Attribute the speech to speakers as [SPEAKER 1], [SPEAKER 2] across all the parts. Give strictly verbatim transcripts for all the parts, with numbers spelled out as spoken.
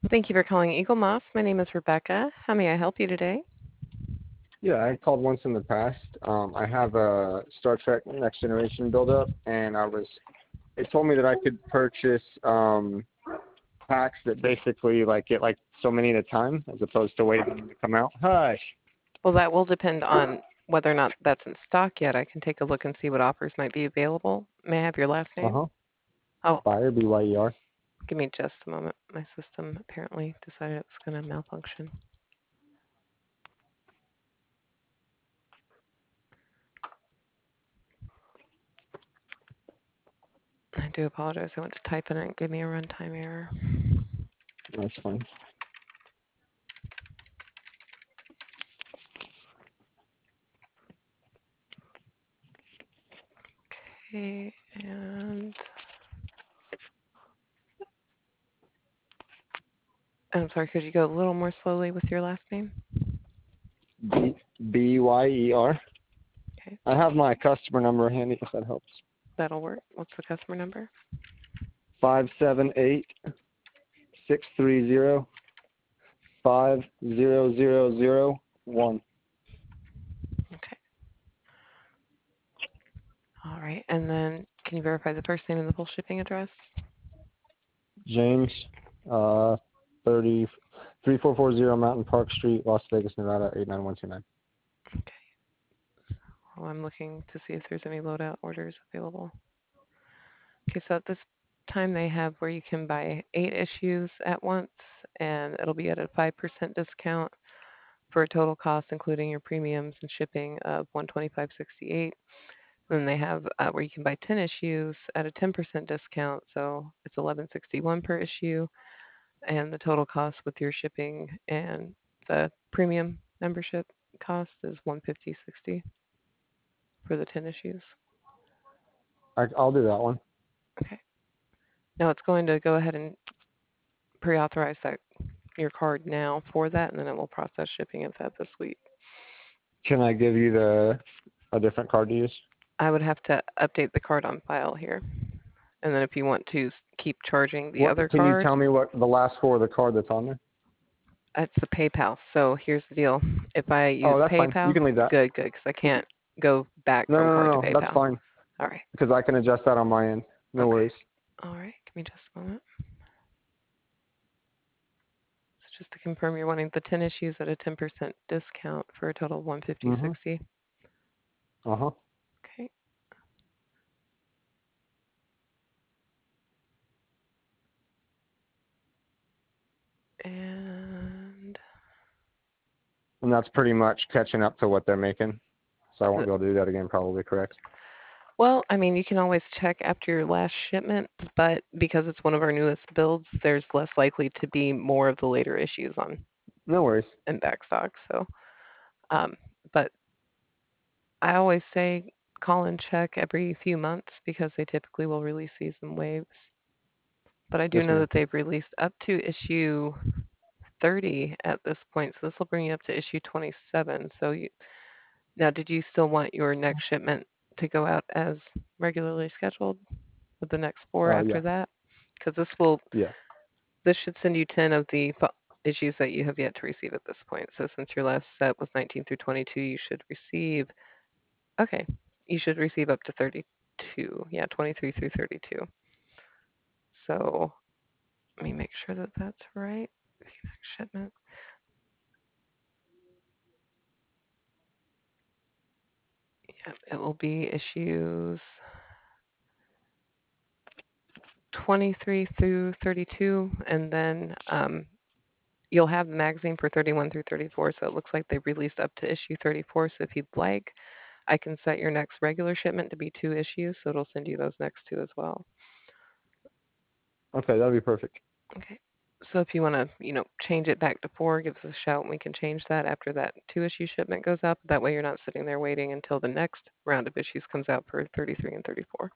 [SPEAKER 1] Thank you for calling Eagle Moss. My name is Rebecca. How may I help you today?
[SPEAKER 2] Yeah, I called once in the past. Um, I have a Star Trek Next Generation build-up, and I was. It told me that I could purchase um, packs that basically like get like so many at a time, as opposed to waiting for them to come out. Hush.
[SPEAKER 1] Well, that will depend on whether or not that's in stock yet. I can take a look and see what offers might be available. May I have your last
[SPEAKER 2] Uh
[SPEAKER 1] name?
[SPEAKER 2] huh.
[SPEAKER 1] Oh,
[SPEAKER 2] Buyer B Y E R.
[SPEAKER 1] give me just a moment. My system apparently decided it was going to malfunction. I do apologize. I went to type in it and gave me a runtime error.
[SPEAKER 2] That's fine.
[SPEAKER 1] Okay, and I'm sorry, could you go a little more slowly with your last name?
[SPEAKER 2] B B Y E R.
[SPEAKER 1] Okay,
[SPEAKER 2] I have my customer number handy if that helps.
[SPEAKER 1] that'll work. What's the customer number?
[SPEAKER 2] Five seven eight six three zero five zero zero zero one.
[SPEAKER 1] Okay, all right. And then can you verify the first name and the full shipping address?
[SPEAKER 2] James, uh, thirty, three four four zero Mountain Park Street, Las Vegas, Nevada, eight nine one two nine.
[SPEAKER 1] Okay. Well, I'm looking to see if there's any loadout orders available. Okay, so at this time they have where you can buy eight issues at once, and it'll be at a five percent discount for a total cost, including your premiums and shipping, of one hundred twenty-five dollars and sixty-eight cents. Then they have uh, where you can buy ten issues at a ten percent discount, so it's eleven dollars and sixty-one cents per issue, and the total cost with your shipping and the premium membership cost is one hundred fifty dollars and sixty cents for the ten issues.
[SPEAKER 2] I, I'll do that one.
[SPEAKER 1] Okay. Now it's going to go ahead and pre-authorize that your card now for that, and then it will process shipping of that this week.
[SPEAKER 2] Can I give you the a different card to use?
[SPEAKER 1] I would have to update the card on file here. And then if you want to keep charging the
[SPEAKER 2] What
[SPEAKER 1] other
[SPEAKER 2] can you
[SPEAKER 1] card,
[SPEAKER 2] tell me what the last four of the card that's on there?
[SPEAKER 1] it's the PayPal. So here's the deal. If I
[SPEAKER 2] Oh,
[SPEAKER 1] use
[SPEAKER 2] that's fine. You
[SPEAKER 1] PayPal,
[SPEAKER 2] can leave that.
[SPEAKER 1] good, good, because I can't go back
[SPEAKER 2] No,
[SPEAKER 1] from
[SPEAKER 2] no,
[SPEAKER 1] card to
[SPEAKER 2] no, no. That's
[SPEAKER 1] PayPal.
[SPEAKER 2] fine
[SPEAKER 1] All right.
[SPEAKER 2] because I can adjust that on my end. No
[SPEAKER 1] Okay.
[SPEAKER 2] worries.
[SPEAKER 1] All right. Give me just a moment. So just to confirm, you're wanting the ten issues at a ten percent discount for a total of one hundred fifty dollars
[SPEAKER 2] Mm-hmm.
[SPEAKER 1] and sixty cents.
[SPEAKER 2] Uh-huh.
[SPEAKER 1] Okay. And
[SPEAKER 2] And that's pretty much catching up to what they're making. So I won't
[SPEAKER 1] the,
[SPEAKER 2] be able to do that again, probably, correct?
[SPEAKER 1] well, I mean, you can always check after your last shipment, but because it's one of our newest builds, there's less likely to be more of the later issues on
[SPEAKER 2] No worries.
[SPEAKER 1] in back stock. So, um, but I always say call and check every few months because they typically will release these in waves. But I do
[SPEAKER 2] Yes,
[SPEAKER 1] know
[SPEAKER 2] ma'am.
[SPEAKER 1] that they've released up to issue thirty at this point. So this will bring you up to issue twenty-seven. So you, now, did you still want your next shipment to go out as regularly scheduled with the next four
[SPEAKER 2] Uh,
[SPEAKER 1] after
[SPEAKER 2] yeah.
[SPEAKER 1] that? Because this will
[SPEAKER 2] Yeah.
[SPEAKER 1] this should send you ten of the issues that you have yet to receive at this point. So since your last set was nineteen through twenty-two, you should receive, okay, you should receive up to thirty-two. Yeah, twenty-three through thirty-two. So let me make sure that that's right. The next shipment. Yeah, it will be issues twenty-three through thirty-two, and then um, you'll have the magazine for thirty-one through thirty-four. So it looks like they released up to issue thirty-four. So if you'd like, I can set your next regular shipment to be two issues, so it'll send you those next two as well.
[SPEAKER 2] Okay, that'll be perfect.
[SPEAKER 1] Okay. So if you want to, you know, change it back to four, give us a shout and we can change that after that two issue shipment goes up. That way you're not sitting there waiting until the next round of issues comes out for thirty-three and thirty-four.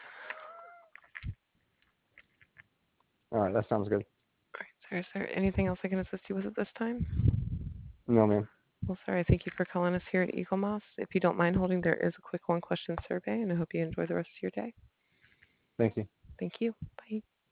[SPEAKER 2] All right, that sounds good.
[SPEAKER 1] All right. So is there anything else I can assist you with at this time?
[SPEAKER 2] No, ma'am.
[SPEAKER 1] Well, sorry. Thank you for calling us here at Eagle Moss. If you don't mind holding, there is a quick one question survey, and I hope you enjoy the rest of your day.
[SPEAKER 2] Thank you.
[SPEAKER 1] Thank you. Bye.